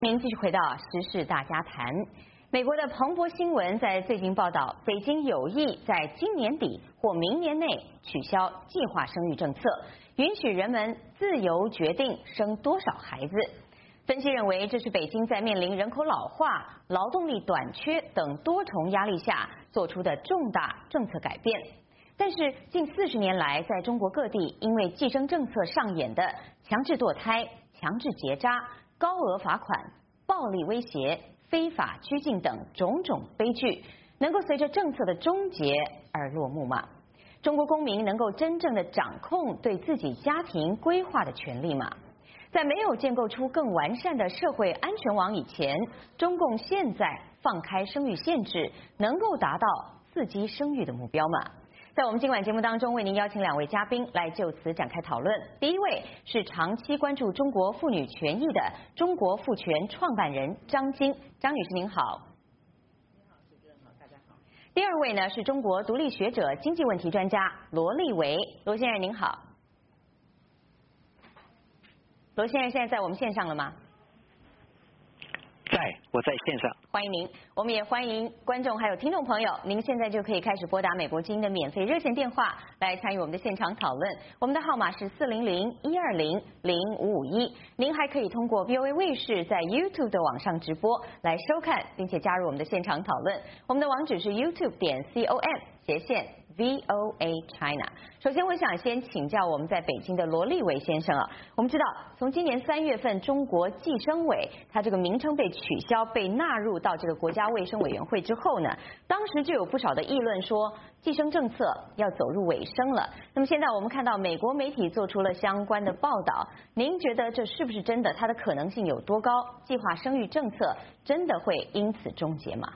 您继续回到时事大家谈。美国的彭博新闻在最近报道，北京有意在今年底或明年内取消计划生育政策，允许人们自由决定生多少孩子。分析认为，这是北京在面临人口老化、劳动力短缺等多重压力下做出的重大政策改变。但是，近40年来，在中国各地因为计生政策上演的强制堕胎、强制结扎、高额罚款、暴力威胁、非法拘禁等种种悲剧，能够随着政策的终结而落幕吗？中国公民能够真正的掌控对自己家庭规划的权利吗？在没有建构出更完善的社会安全网以前，中共现在放开生育限制，能够达到刺激生育的目标吗？在我们今晚节目当中，为您邀请2位嘉宾来就此展开讨论。第一位是长期关注中国妇女权益的中国妇权创办人张晶，张女士您好。 你好，主持人好，大家好。 第二位呢是中国独立学者、经济问题专家罗立维，罗先生您好。罗先生现在在我们线上了吗？ 我在线上， 欢迎您。我们也欢迎观众还有听众朋友，您现在就可以开始拨打美国之音的免费热线电话来参与我们的现场讨论。我们的号码是400-120-0551。您还可以通过 VOA 卫视在 YouTube 的网上直播来收看，并且加入我们的现场讨论。我们的网址是 youtube.com/VOA China。首先，我想先请教我们在北京的罗立维先生啊，我们知道从今年3月份，中国计生委它这个名称被取消，被纳入到这个国家卫生委员会之后呢，当时就有不少的议论说，计生政策要走入尾声了。那么现在我们看到美国媒体做出了相关的报道，您觉得这是不是真的？它的可能性有多高？计划生育政策真的会因此终结吗？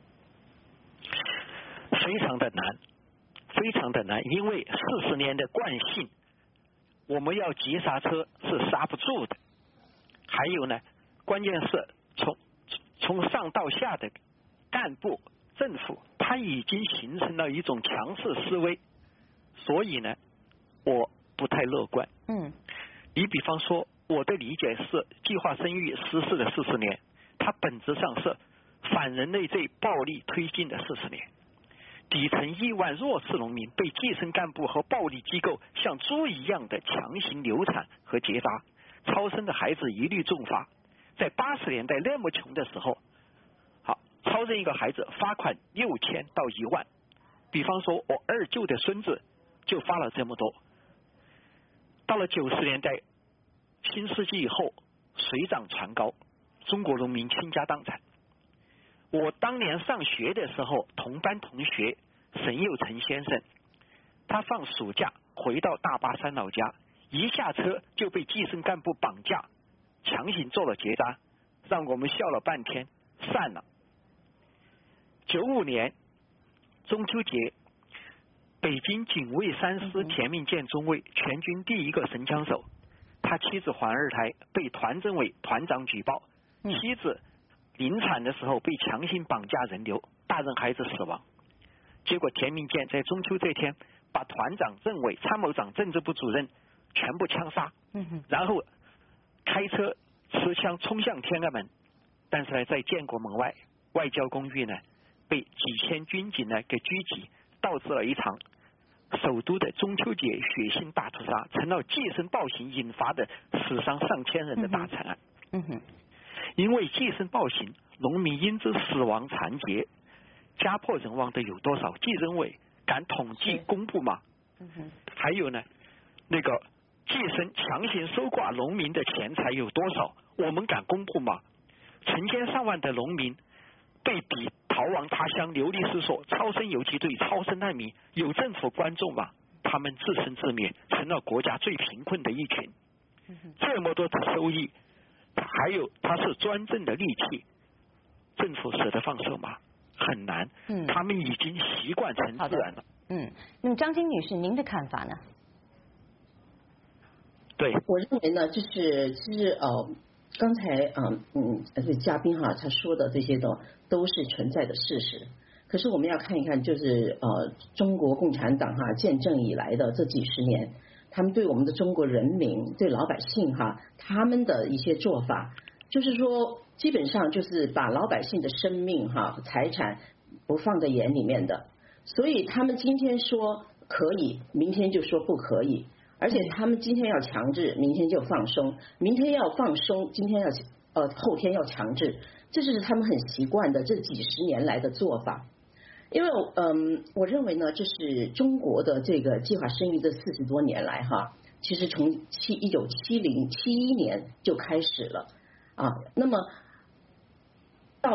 非常的难，非常的难，因为40年的惯性，我们要急刹车是刹不住的。还有呢，关键是从上到下的干部政府，他已经形成了一种强势思维，所以呢，我不太乐观。你比方说，我的理解是，计划生育实施的40年，它本质上是反人类罪暴力推进的40年。底层亿万弱势农民被计生干部和暴力机构像猪一样的强行流产和结扎，超生的孩子一律重罚。在80年代那么穷的时候，好，超生一个孩子罚款6000到1万。比方说，我二舅的孙子就发了这么多。到了90年代，新世纪以后，水涨船高，中国农民倾家荡产。我当年上学的时候，同班同学沈有成先生，他放暑假回到大巴山老家，一下车就被计生干部绑架，强行做了结扎，让我们笑了半天，散了。95年中秋节，北京警卫3师田命健中尉，全军第一个神枪手，他妻子怀2胎，被团政委团长举报，妻子临产的时候被强行绑架人流，大人孩子死亡。结果田命健在中秋这天把团长、政委、参谋长、政治部主任全部枪杀，然后开车持枪冲向天安门。但是呢，在建国门外外交公寓呢，被几千军警呢给狙击，导致了一场首都的中秋节血腥大屠杀，成了计生暴行引发的死伤上千人的大惨案。因为计生暴行，农民因之死亡残疾，家破人亡的有多少？计生委敢统计公布吗？还有呢，那个计生强行收刮农民的钱财有多少？我们敢公布吗？成千上万的农民被逼逃亡他乡，流离失所，超生游击队、超生难民，有政府关注吗？他们自生自灭，成了国家最贫困的一群。这么多的收益，还有它是专政的利器，政府舍得放手吗？很难。他们已经习惯成自然了。 那么张晶女士，您的看法呢？ 对， 我认为呢，就是其实刚才这嘉宾哈他说的这些都是存在的事实。可是我们要看一看，就是中国共产党哈建政以来的这几十年，他们对我们的中国人民、对老百姓哈他们的一些做法，就是说基本上就是把老百姓的生命财产不放在眼里面的，所以他们今天说可以，明天就说不可以，而且他们今天要强制，明天就放松，明天要放松，今天后天要强制，这就是他们很习惯的这几十年来的做法。因为我认为呢，这是中国的这个计划生育这40多年来其实从1971年就开始了那么到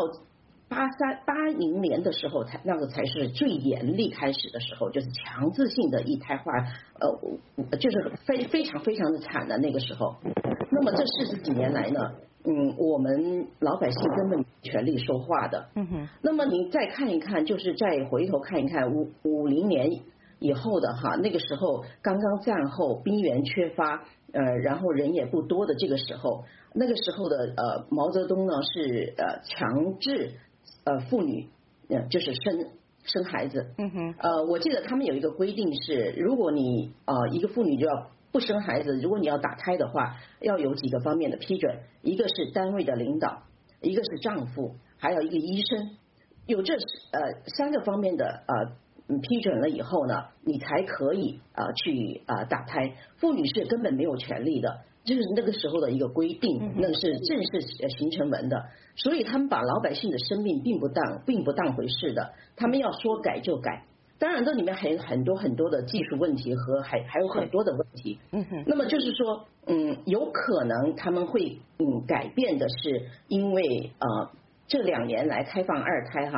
80年的时候那个才是最严厉开始的时候，就是强制性的一胎化，就是非常非常的惨的那个时候。那么这40几年来呢，我们老百姓根本没权利说话的。那么您再看一看，就是再回头看一看50年以后的那个时候刚刚战后兵源缺乏，然后人也不多的这个时候，那个时候的毛泽东呢是强制妇女就是生孩子。我记得他们有一个规定是，如果你一个妇女就要不生孩子，如果你要打胎的话，要有几个方面的批准，一个是单位的领导，一个是丈夫，还有一个医生，有这3个方面的批准了以后呢，你才可以去打胎。妇女是根本没有权利的，就是那个时候的一个规定，那是正式形成文的。所以他们把老百姓的生命并不当回事的，他们要说改就改。当然这里面还有很多的技术问题和还有很多的问题。那么就是说有可能他们会改变的是因为这2年来开放2胎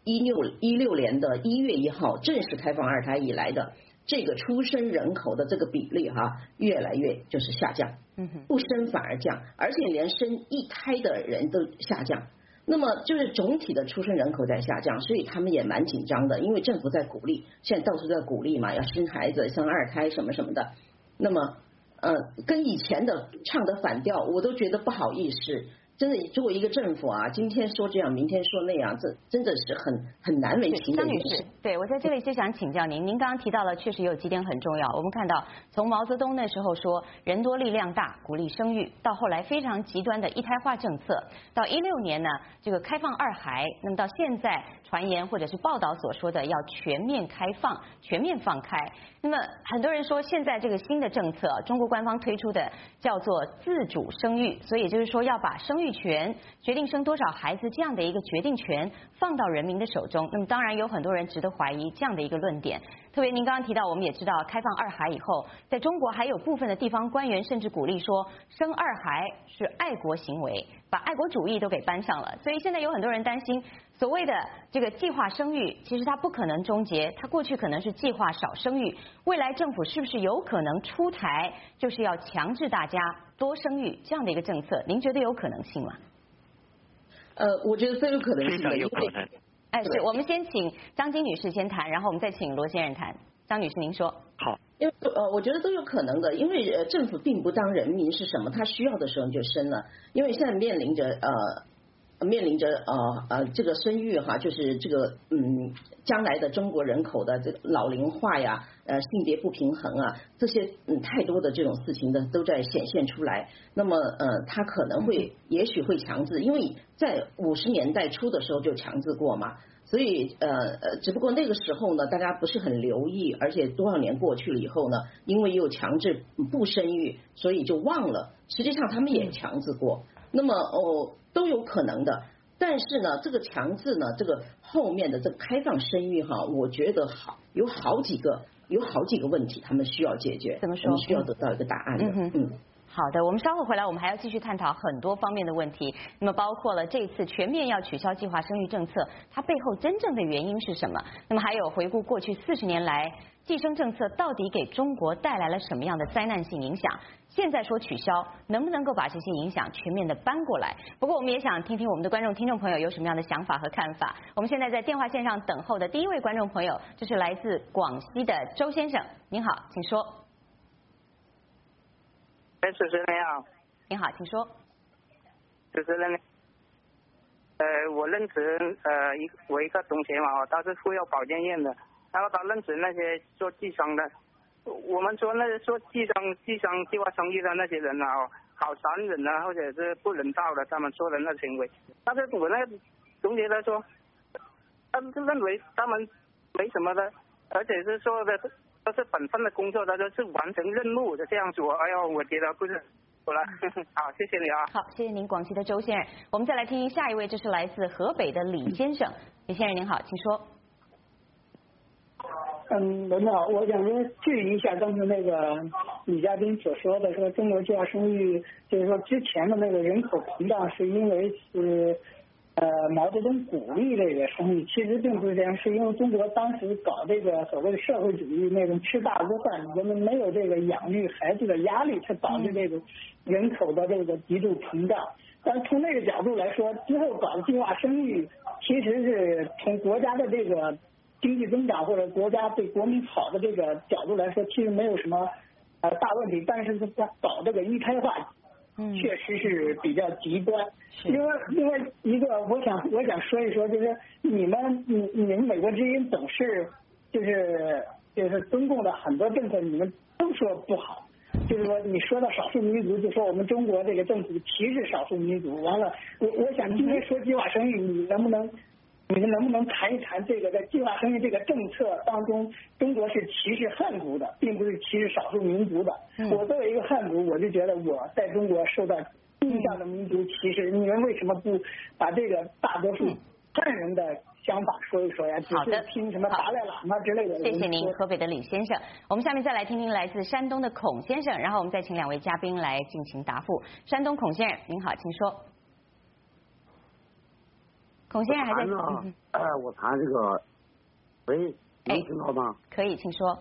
16年的1月1号正式开放2胎以来的这个出生人口的这个比例越来越就是下降，不生反而降，而且连生1胎的人都下降。那么就是总体的出生人口在下降，所以他们也蛮紧张的，因为政府在鼓励，现在到处在鼓励嘛，要生孩子生2胎什么什么的。那么跟以前的唱的反调，我都觉得不好意思。真的作为一个政府今天说这样，明天说那样，这真的是很难为情的。 张女士，对，我在这里就想请教您刚刚提到了，确实有几点很重要。我们看到从毛泽东那时候说人多力量大，鼓励生育，到后来非常极端的一胎化政策，到16年呢这个开放2孩，那么到现在传言或者是报道所说的要全面开放、全面放开。那么很多人说现在这个新的政策，中国官方推出的叫做自主生育，所以也就是说要把生育权、决定生多少孩子这样的一个决定权放到人民的手中。那么当然有很多人值得怀疑这样的一个论点。特别您刚刚提到，我们也知道开放2孩以后，在中国还有部分的地方官员甚至鼓励说生2孩是爱国行为，把爱国主义都给搬上了。所以现在有很多人担心，所谓的这个计划生育，其实它不可能终结，它过去可能是计划少生育，未来政府是不是有可能出台就是要强制大家多生育这样的一个政策？您觉得有可能性吗？ 我觉得非常有可能性， 非常有可能。 是我们先请张金女士先谈，然后我们再请罗先生谈。张女士，您说。 好。 因为我觉得都有可能的，因为政府并不当人民是什么，他需要的时候就生了，因为现在面临着这个生育就是这个将来的中国人口的这个老龄化呀，性别不平衡这些太多的这种事情的都在显现出来。那么他可能会也许会强制，因为在50年代初的时候就强制过嘛。所以只不过那个时候呢，大家不是很留意，而且多少年过去了以后呢，因为又强制不生育，所以就忘了。实际上他们也强制过，那么都有可能的。但是呢，这个强制呢，这个后面的这个开放生育我觉得有好几个问题，他们需要解决， 怎么说？ 我们需要得到一个答案的。 好的，我们稍后回来，我们还要继续探讨很多方面的问题。那么包括了这次全面要取消计划生育政策，它背后真正的原因是什么？那么还有回顾过去40年来计生政策到底给中国带来了什么样的灾难性影响？现在说取消，能不能够把这些影响全面的搬过来？不过我们也想听听我们的听众朋友有什么样的想法和看法。我们现在在电话线上等候的第一位观众朋友，就是来自广西的周先生，您好，请说。 主持人好。 您好，请说。 主持人，我认识我一个同学嘛，他是妇幼保健院的，然后他认识那些做计生的，我们说那些做计生计划生育的那些人好残忍啊，或者是不人道的他们做的那行为。但是我那个同学他说，他们就认为他们没什么的，而且是说的都是本分的工作，他说是完成任务的这样做。哎呦，我觉得不是。好了，好，谢谢你啊。 好，谢谢您，广西的周先生。我们再来听下一位，这是来自河北的李先生。李先生您好，请说。 文好，我想说质疑一下刚才那个女嘉宾所说的，说中国计划生育，就是说之前的那个人口膨胀是因为是毛泽东鼓励这个生育，其实并不是这样，是因为中国当时搞这个所谓的社会主义那种吃大锅饭，人们没有这个养育孩子的压力，才导致这个人口的这个极度膨胀。但是从那个角度来说，之后搞的计划生育，其实是从国家的这个经济增长或者国家对国民好的这个角度来说，其实没有什么大问题。但是搞这个一胎化，确实是比较极端。因为一个，我想说一说，就是你们美国之音总是就是中共的很多政策，你们都说不好。就是说，你说到少数民族，就说我们中国这个政府歧视少数民族。完了，我想今天说计划生育，你们能不能谈一谈这个在计划生育这个政策当中，中国是歧视汉族的，并不是歧视少数民族的。我作为一个汉族，我就觉得我在中国受到地上的民族歧视，你们为什么不把这个大多数汉人的想法说一说呀？只是听什么达赖喇嘛之类的。 谢谢您，河北的李先生。我们下面再来听听来自山东的孔先生，然后我们再请两位嘉宾来进行答复。山东孔先生，您好，请说。孔先生还在。 我谈这个，喂，能听到吗？ 可以，请说。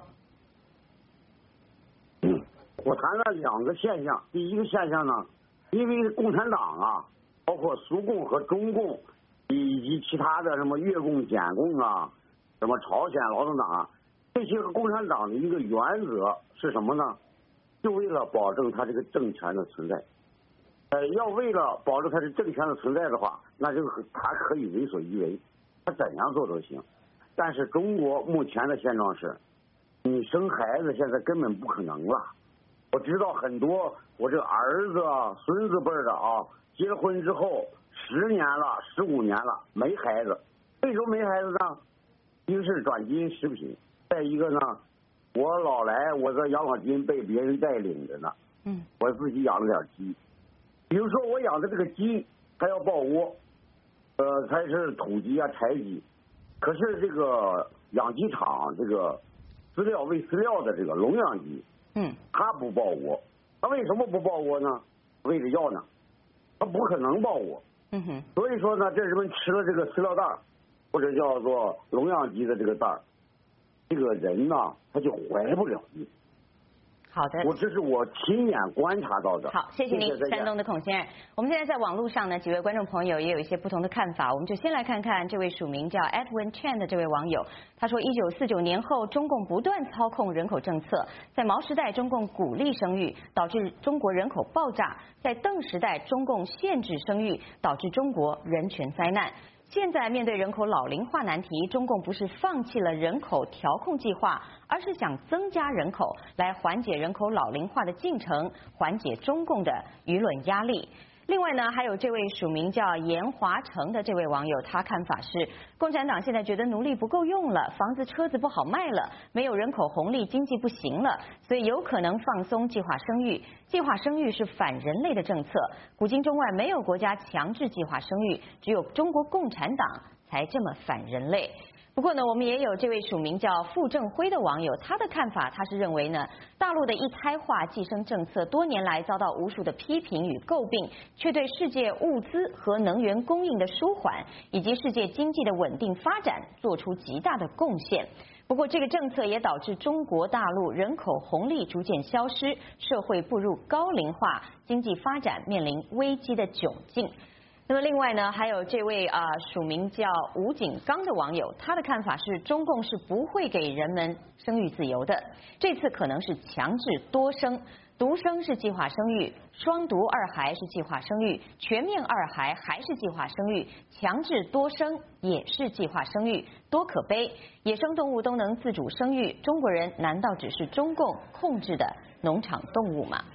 我谈了两个现象，第一个现象呢，因为共产党啊，包括苏共和中共，以及其他的什么越共、柬共啊，什么朝鲜劳动党啊，这些个共产党的一个原则是什么呢？就为了保证他这个政权的存在。要为了保证他的政权的存在的话，那就他可以为所欲为，他怎样做都行。但是中国目前的现状是，你生孩子现在根本不可能了。我知道很多我这儿子啊、孙子辈的啊，结婚之后10年了、15年了没孩子，为什么没孩子呢？一个是转基因食品，再一个呢，我老来我这养老金被别人带领着呢，我自己养了点鸡。比如说我养的这个鸡，它要抱窝，它是土鸡啊、柴鸡，可是这个养鸡场这个喂饲料的这个笼养鸡，它不抱窝，它为什么不抱窝呢？喂着药呢，它不可能抱窝，所以说呢，这人们吃了这个饲料袋或者叫做笼养鸡的这个袋这个人呢，他就怀不了孕。 好的， 这是我亲眼观察到的。 好，谢谢您，山东的孔先生。我们现在在网络上呢，几位观众朋友也有一些不同的看法，我们就先来看看这位署名叫 Edwin Chen 的这位网友，他说，1949年后，中共不断操控人口政策，在毛时代，中共鼓励生育，导致中国人口爆炸；在邓时代，中共限制生育，导致中国人权灾难。现在面对人口老龄化难题，中共不是放弃了人口调控计划，而是想增加人口，来缓解人口老龄化的进程，缓解中共的舆论压力。另外呢，还有这位署名叫严华成的这位网友，他看法是，共产党现在觉得奴隶不够用了，房子车子不好卖了，没有人口红利，经济不行了，所以有可能放松计划生育。计划生育是反人类的政策，古今中外没有国家强制计划生育，只有中国共产党才这么反人类。不过呢，我们也有这位署名叫傅正辉的网友，他的看法，他是认为呢，大陆的一胎化计生政策多年来遭到无数的批评与诟病，却对世界物资和能源供应的舒缓以及世界经济的稳定发展做出极大的贡献。不过，这个政策也导致中国大陆人口红利逐渐消失，社会步入高龄化，经济发展面临危机的窘境。那么另外呢，还有这位署名叫吴景刚的网友，他的看法是，中共是不会给人们生育自由的，这次可能是强制多生，独生是计划生育，双独二孩是计划生育，全面二孩还是计划生育，强制多生也是计划生育，多可悲！野生动物都能自主生育，中国人难道只是中共控制的农场动物吗？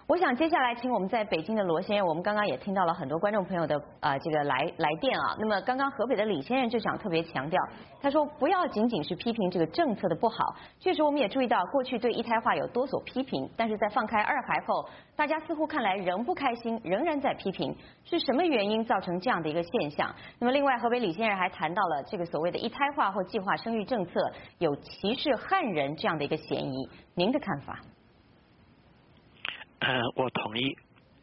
我想接下来请我们在北京的罗先生，我们刚刚也听到了很多观众朋友的这个来电啊。那么刚刚河北的李先生就想特别强调，他说不要仅仅是批评这个政策的不好，确实我们也注意到过去对一胎化有多所批评，但是在放开二孩后，大家似乎看来仍不开心，仍然在批评，是什么原因造成这样的一个现象？那么另外河北李先生还谈到了这个所谓的一胎化或计划生育政策有歧视汉人这样的一个嫌疑，您的看法？ 我同意。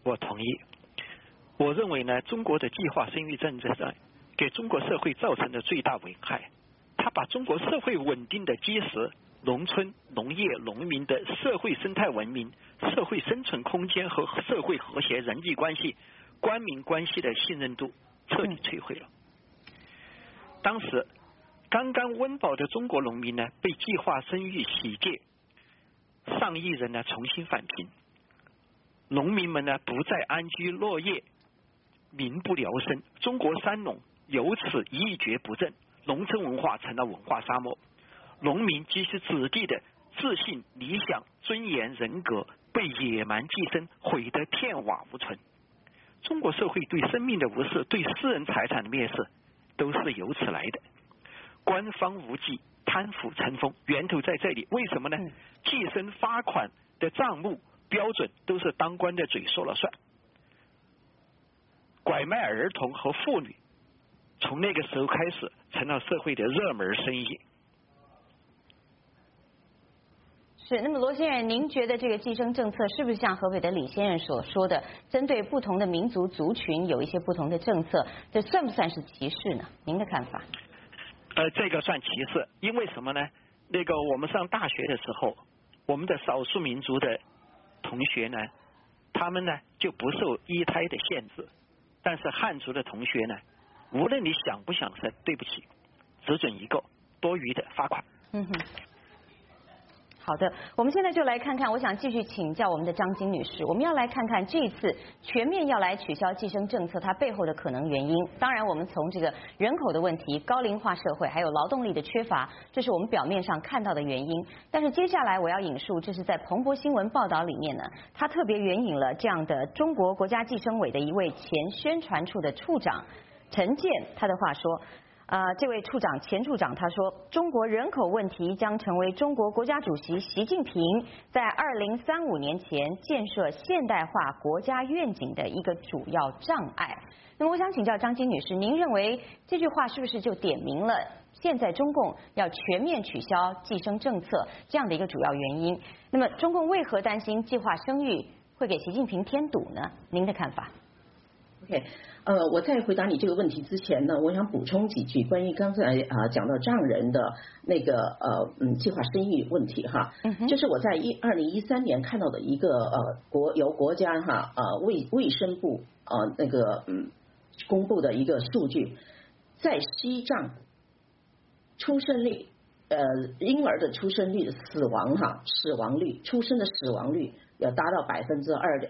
我认为呢，中国的计划生育政策上给中国社会造成的最大危害，它把中国社会稳定的基石、农村、农业、农民的社会生态文明、社会生存空间和社会和谐人际关系、官民关系的信任度彻底摧毁了。当时刚刚温饱的中国农民呢，被计划生育洗劫，上亿人呢重新返贫。农民们呢不再安居乐业，民不聊生，中国三农由此一蹶不振，农村文化成了文化沙漠，农民及其子弟的自信、理想、尊严、人格被野蛮寄生，毁得片瓦无存。中国社会对生命的无视，对私人财产的蔑视，都是由此来的。官方无忌，贪腐成风，源头在这里。为什么呢？计生发款的账目标准都是当官的嘴说了算，拐卖儿童和妇女从那个时候开始成了社会的热门生意。 是，那么罗先生，您觉得这个计生政策是不是像河北的李先生所说的，针对不同的民族族群有一些不同的政策，这算不算是歧视呢？您的看法？ 这个算歧视，因为什么呢？那个我们上大学的时候，我们的少数民族的同学呢，他们呢就不受一胎的限制，但是汉族的同学呢，无论你想不想生，对不起，只准一个，多余的罚款。 好的，我们现在就来看看，我想继续请教我们的张晶女士，我们要来看看这一次全面要来取消计生政策它背后的可能原因。当然我们从这个人口的问题、高龄化社会还有劳动力的缺乏，这是我们表面上看到的原因。但是接下来我要引述，这是在彭博新闻报道里面呢，他特别援引了这样的中国国家计生委的一位前宣传处的处长陈建他的话说，这位前处长他说，中国人口问题将成为中国国家主席习近平在2035年前建设现代化国家愿景的一个主要障碍。那么我想请教张晶女士，您认为这句话是不是就点明了现在中共要全面取消计生政策这样的一个主要原因？那么中共为何担心计划生育会给习近平添堵呢？您的看法？ OK， 我在回答你这个问题之前呢，我想补充几句关于刚才讲到丈人的那个计划生育问题哈，就是我在2013年看到的一个由国家卫生部那个公布的一个数据，在西藏出生率婴儿的出生率的死亡率出生的死亡率要达到23%，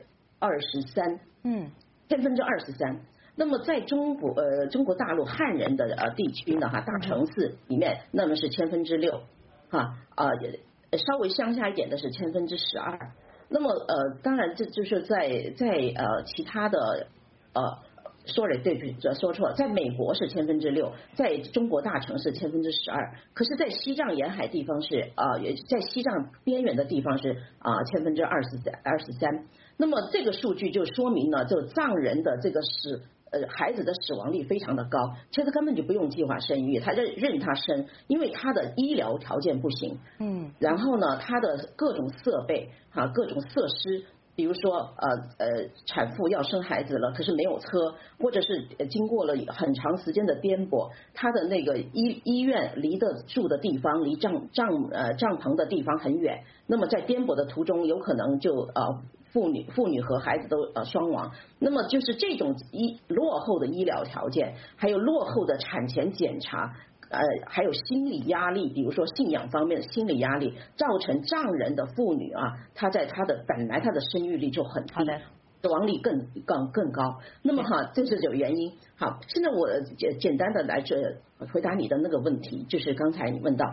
千分之23%。那么在中国大陆汉人的地区呢大城市里面，那么是6%，稍微乡下一点的是12%。那么当然这就是在其他的sorry 对不起说错了，在美国是6%，在中国大城市12%，可是在西藏沿海地方是在西藏边缘的地方是23%。那么这个数据就说明了，就藏人的这个孩子的死亡率非常的高，其实根本就不用计划生育，他任他生，因为他的医疗条件不行，然后呢，他的各种设备各种设施。比如说产妇要生孩子了，可是没有车，或者是经过了很长时间的颠簸，他的那个医院离得住的地方离帐篷的地方很远，那么在颠簸的途中有可能就妇女和孩子都双亡。那么就是这种落后的医疗条件，还有落后的产前检查。还有心理压力，比如说信仰方面的心理压力，造成藏人的妇女她在本来她的生育率就很低，死亡率更高。那么这是有原因。好，现在我简单的来回答你的那个问题，就是刚才你问到，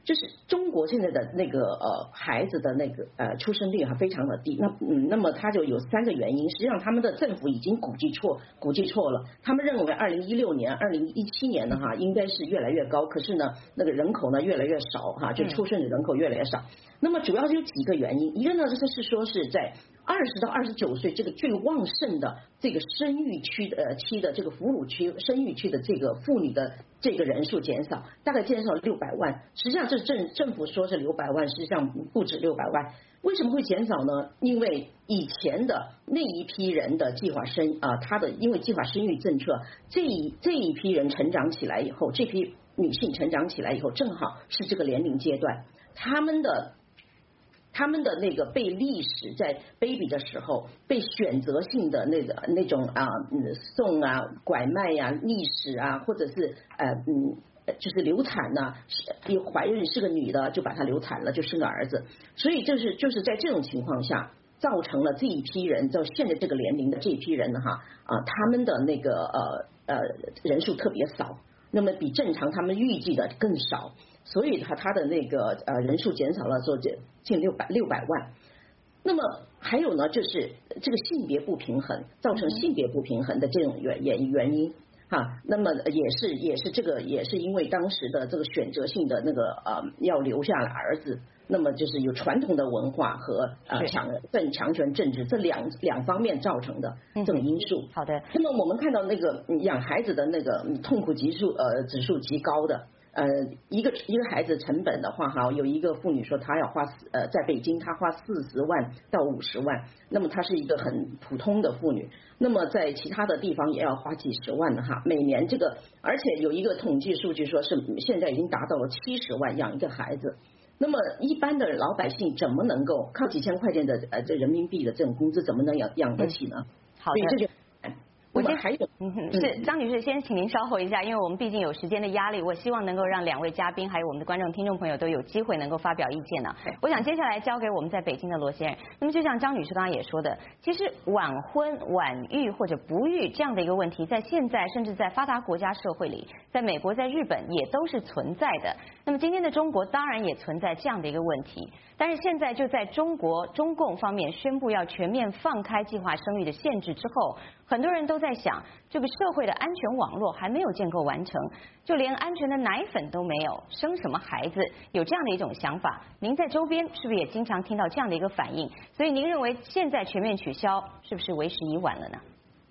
就是中国现在的那个孩子的那个出生率非常的低，那么它就有3个原因，实际上他们的政府已经估计错了，他们认为2016年、2017年呢应该是越来越高，可是呢那个人口呢越来越少就出生的人口越来越少。那么主要有几个原因，一个呢就是说是在20到29岁这个最旺盛的这个生育期的这个哺乳期生育期的这个妇女的这个人数减少，大概减少600万。实际上这政府说是600万，实际上不止600万。为什么会减少呢？因为以前的那一批人的计划因为计划生育政策，这一批人成长起来以后，这批女性成长起来以后，正好是这个年龄阶段，他们的那个被历史在 baby 的时候被选择性的那种送拐卖历史或者是就是流产有怀孕是个女的就把她流产了，就生个儿子，所以就是在这种情况下造成了这一批人到现在这个年龄的这一批人他们的那个人数特别少，那么比正常他们预计的更少，所以他的那个人数减少了说近600万。那么还有呢，就是这个性别不平衡，造成性别不平衡的这种原因那么也是因为当时的这个选择性的那个要留下了儿子，那么就是有传统的文化和强权政治这两方面造成的这种因素。 好的。 那么我们看到那个养孩子的那个痛苦指数极高的。一个孩子成本的话有一个妇女说她要花在北京她花40万到50万，那么她是一个很普通的妇女，那么在其他的地方也要花几十万的每年这个，而且有一个统计数据说是现在已经达到了70万养一个孩子，那么一般的老百姓怎么能够靠几千块钱的这人民币的这种工资怎么能养得起呢？ 好的。 所以这就还有是张女士，先请您稍后一下，因为我们毕竟有时间的压力，我希望能够让2位嘉宾还有我们的观众听众朋友都有机会能够发表意见呢。我想接下来交给我们在北京的罗先生。那么就像张女士刚刚也说的，其实晚婚晚育或者不育这样的一个问题，在现在甚至在发达国家社会里，在美国在日本也都是存在的。那么今天的中国当然也存在这样的一个问题，但是现在就在中共方面宣布要全面放开计划生育的限制之后，很多人都在想，这个社会的安全网络还没有建构完成，就连安全的奶粉都没有，生什么孩子？有这样的一种想法。您在周边是不是也经常听到这样的一个反应？所以您认为现在全面取消是不是为时已晚了呢？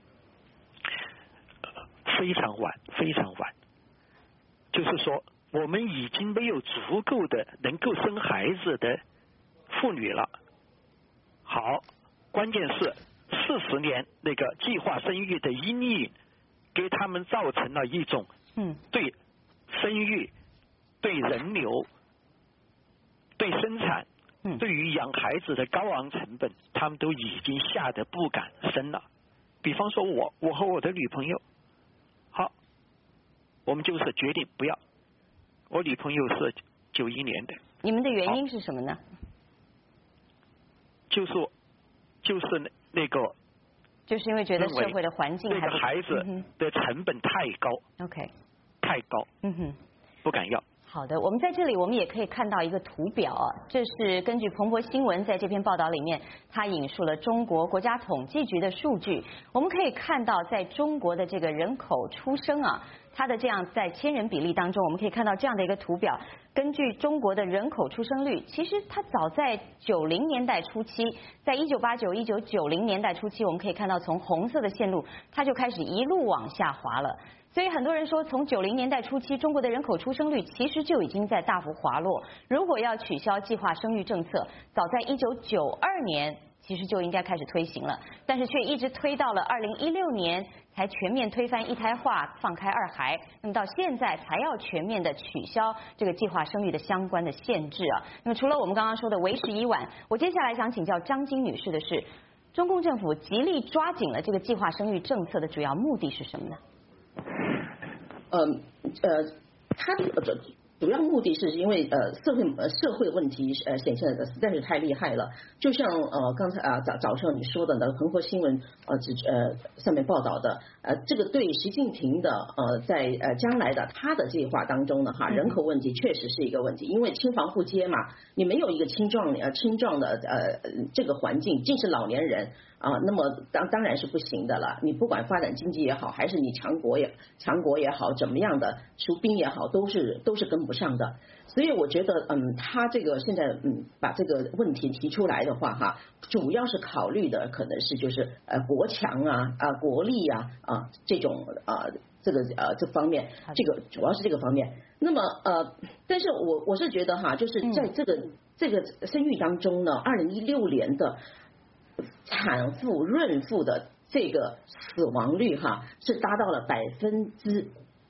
非常晚，非常晚。就是说，我们已经没有足够的能够生孩子的妇女了。好，关键是40年那个计划生育的阴影，给他们造成了一种对生育、对人流、对生产、对于养孩子的高昂成本，他们都已经吓得不敢生了。比方说我和我的女朋友，好，我们就是决定不要。我女朋友是91年的。 你们的原因是什么呢？ 就是那个， 就是因为觉得社会的环境还这个孩子的成本太高。 OK。 太高。不敢要。 好的，我们在这里我们也可以看到一个图表这是根据彭博新闻在这篇报道里面，它引述了中国国家统计局的数据。我们可以看到，在中国的这个人口出生它的这样在千人比例当中，我们可以看到这样的一个图表。根据中国的人口出生率，其实它早在90年代初期，在1989、1990年代初期，我们可以看到从红色的线路，它就开始一路往下滑了。所以很多人说，从90年代初期，中国的人口出生率其实就已经在大幅滑落。如果要取消计划生育政策，早在1992年其实就应该开始推行了，但是却一直推到了2016年才全面推翻一胎化，放开2孩。那么到现在才要全面的取消这个计划生育的相关的限制那么除了我们刚刚说的为时已晚，我接下来想请教张晶女士的是，中共政府极力抓紧了这个计划生育政策的主要目的是什么呢？ 主要目的是因为社会问题显现的实在是太厉害了，就像刚才早上你说的那个彭博新闻上面报道的这个对习近平的在将来的他的计划当中呢人口问题确实是一个问题，因为青黄不接嘛，你没有一个青壮的这个环境，尽是老年人那么当然是不行的了。你不管发展经济也好，还是你强国也好，怎么样的出兵也好，都是跟不上的。所以我觉得他这个现在把这个问题提出来的话主要是考虑的可能是就是国强国力这种这方面，这个主要是这个方面。那么但是我是觉得就是在这个生育当中呢，2016年的产妇孕妇的这个死亡率是达到了36.36%，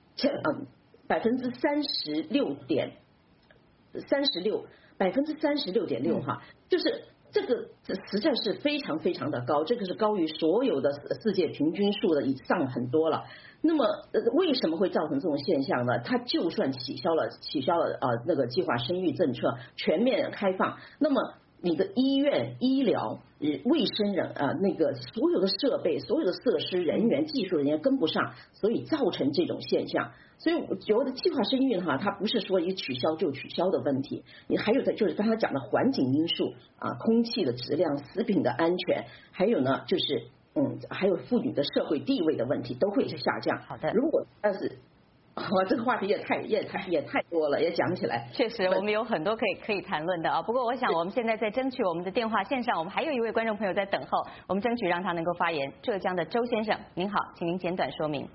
就是这个实在是非常非常的高，这个是高于所有的世界平均数的以上很多了。那么为什么会造成这种现象呢？它就算取消了那个计划生育政策全面开放，那么你的医院、医疗、卫生人那个所有的设备、所有的设施、人员、技术人员跟不上，所以造成这种现象。所以我觉得计划生育它不是说一取消就取消的问题，你还有就是刚才讲的环境因素空气的质量、食品的安全，还有呢就是还有妇女的社会地位的问题都会下降。 好的， 如果但是。这个话题也太多了，也讲起来。 确实，我们有很多可以谈论的不过，我想我们现在在争取我们的电话线上，我们还有一位观众朋友在等候，我们争取让他能够发言。浙江的周先生，您好，请您简短说明。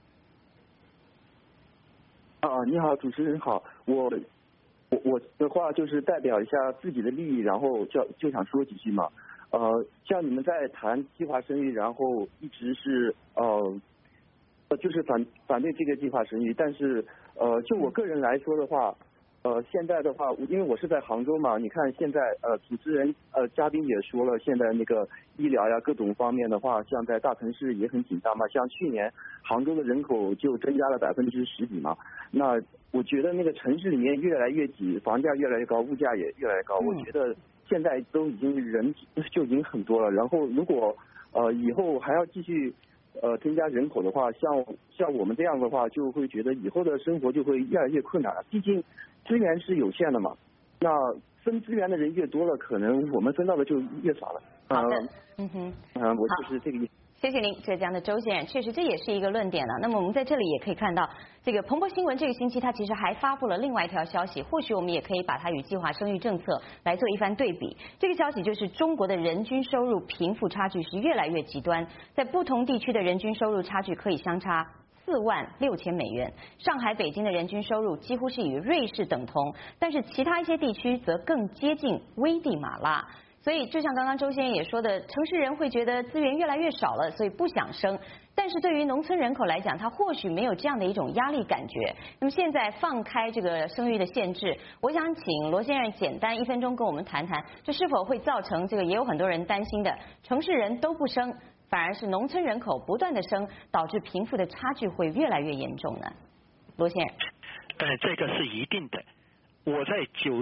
你好，主持人好，我的话就是代表一下自己的利益，然后就想说几句嘛。像你们在谈计划生育，然后一直是就是反对这个计划生育，但是就我个人来说的话，现在的话，因为我是在杭州嘛，你看现在主持人嘉宾也说了，现在那个医疗呀各种方面的话，像在大城市也很紧张嘛，像去年杭州的人口就增加了10%几嘛，那我觉得那个城市里面越来越挤，房价越来越高，物价也越来越高，我觉得现在都已经人就已经很多了，然后如果以后还要继续增加人口的话，像我们这样的话，就会觉得以后的生活就会越来越困难了。毕竟资源是有限的嘛，那分资源的人越多了，可能我们分到的就越少了。 好的， 我就是这个意思。 谢谢您，浙江的周先生，确实这也是一个论点了。那么我们在这里也可以看到，这个彭博新闻这个星期它其实还发布了另外一条消息，或许我们也可以把它与计划生育政策来做一番对比。这个消息就是中国的人均收入贫富差距是越来越极端，在不同地区的人均收入差距可以相差$46,000，上海、北京的人均收入几乎是与瑞士等同，但是其他一些地区则更接近危地马拉。所以就像刚刚周先生也说的，城市人会觉得资源越来越少了，所以不想生。但是对于农村人口来讲，他或许没有这样的一种压力感觉。那么现在放开这个生育的限制，我想请罗先生简单1分钟跟我们谈谈，这是否会造成这个也有很多人担心的，城市人都不生，反而是农村人口不断的生，导致贫富的差距会越来越严重呢？罗先生。 这个是一定的。我在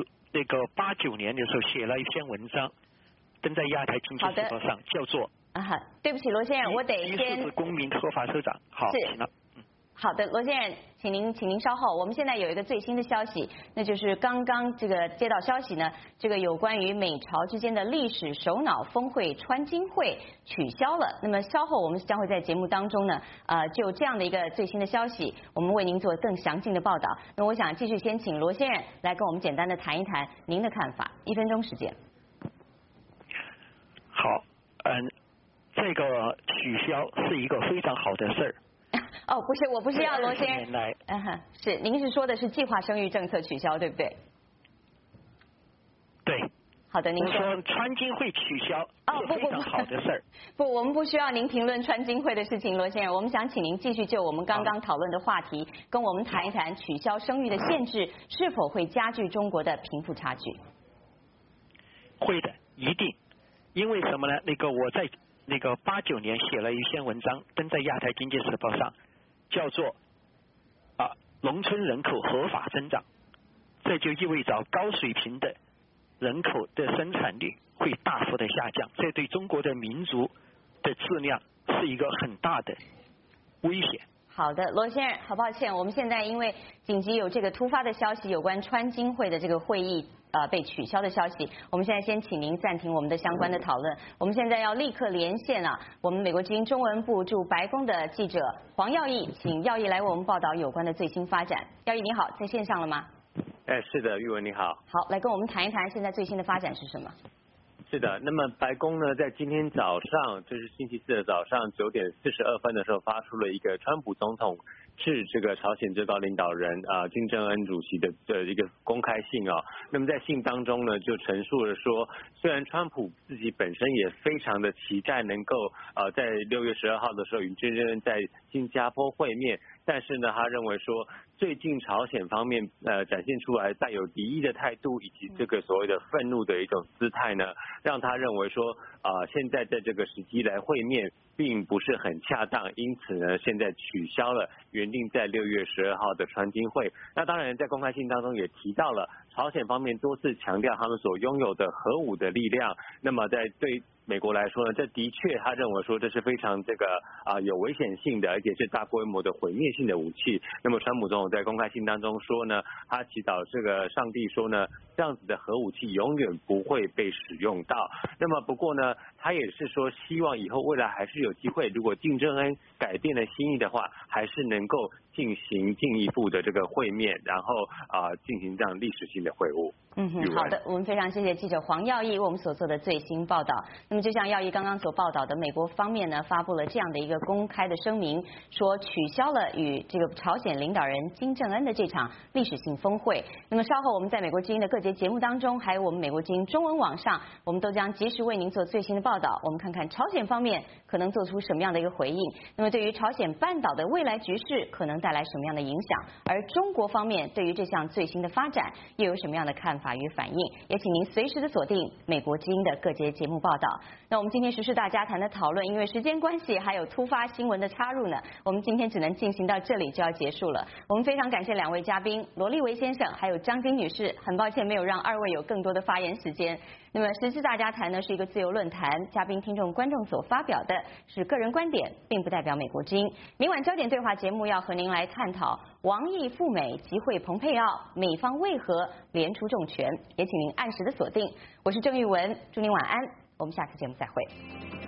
89年的时候写了一篇文章，登在亚太经济时报上，叫做对不起，罗先生，我得先是公民合法收长。好，行了。 好的，罗先生，请您稍后。我们现在有一个最新的消息，那就是刚刚这个接到消息呢，这个有关于美朝之间的历史首脑峰会川金会取消了。那么稍后我们将会在节目当中呢，就这样的一个最新的消息，我们为您做更详尽的报道。那我想继续先请罗先生来跟我们简单的谈一谈您的看法，1分钟时间。 好，这个取消是一个非常好的事儿。 不是，我不是要罗先生。是，您是说的是计划生育政策取消，对不对？ 对。 好的，您说川金会取消是非常好的事儿。 不，我们不需要您评论川金会的事情，罗先生。我们想请您继续就我们刚刚讨论的话题，跟我们谈一谈取消生育的限制是否会加剧中国的贫富差距。 会的，一定。因为什么呢？我在89年写了一篇文章，登在亚太经济时报上，叫做农村人口合法增长。 这就意味着高水平的人口的生产率会大幅的下降，这对中国的民族的质量是一个很大的危险。 好的，罗先生，好抱歉，我们现在因为紧急有这个突发的消息，有关川金会的这个会议被取消的消息，我们现在先请您暂停我们的相关的讨论。我们现在要立刻连线我们美国之音中文部驻白宫的记者黄耀义，请耀义来为我们报道有关的最新发展。耀义你好，在线上了吗？ 是的，玉文你好。 好，来跟我们谈一谈现在最新的发展是什么？ 是的，那么白宫呢，在今天早上，就是星期四的早上9点42分的时候，发出了一个川普总统致这个朝鲜最高领导人金正恩主席的一个公开信那么在信当中呢，就陈述了说，虽然川普自己本身也非常的期待能够在6月12号的时候与金正恩在新加坡会面，但是呢，他认为说最近朝鲜方面展现出来带有敌意的态度，以及这个所谓的愤怒的一种姿态呢，让他认为说现在在这个时机来会面并不是很恰当，因此呢，现在取消了原定在6月12号的川金会。那当然在公开信当中也提到了朝鲜方面多次强调他们所拥有的核武的力量，那么在对美国来说呢，这的确他认为说这是非常这个有危险性的，而且是大规模的毁灭性的武器。那么川普总统在公开信当中说呢，他祈祷这个上帝说呢，这样子的核武器永远不会被使用到。那么不过呢，他也是说希望以后未来还是有机会，如果金正恩改变了心意的话，还是能够进行进一步的这个会面，然后进行这样历史性的会晤。 好的，我们非常谢谢记者黄耀义为我们所做的最新报道。那么就像耀义刚刚所报道的，美国方面呢发布了这样的一个公开的声明，说取消了与这个朝鲜领导人金正恩的这场历史性峰会。那么稍后我们在美国之音的各节节目当中，还有我们美国之音中文网上，我们都将及时为您做最新的报道。我们看看朝鲜方面可能做出什么样的一个回应，那么对于朝鲜半岛的未来局势可能带来什么样的影响，而中国方面对于这项最新的发展又有什么样的看法与反应，也请您随时的锁定美国之音的各节节目报道。那我们今天时事大家谈的讨论，因为时间关系还有突发新闻的插入呢，我们今天只能进行到这里就要结束了。我们非常感谢2位嘉宾罗立维先生还有张晶女士，很抱歉没有让2位有更多的发言时间。那么时事大家谈呢是一个自由论坛，嘉宾、听众、观众所发表的是个人观点，并不代表美国之音。明晚焦点对话节目要和您来探讨王毅赴美集会蓬佩奥，美方为何连出重拳，也请您按时的锁定。我是郑玉文，祝您晚安，我们下次节目再会。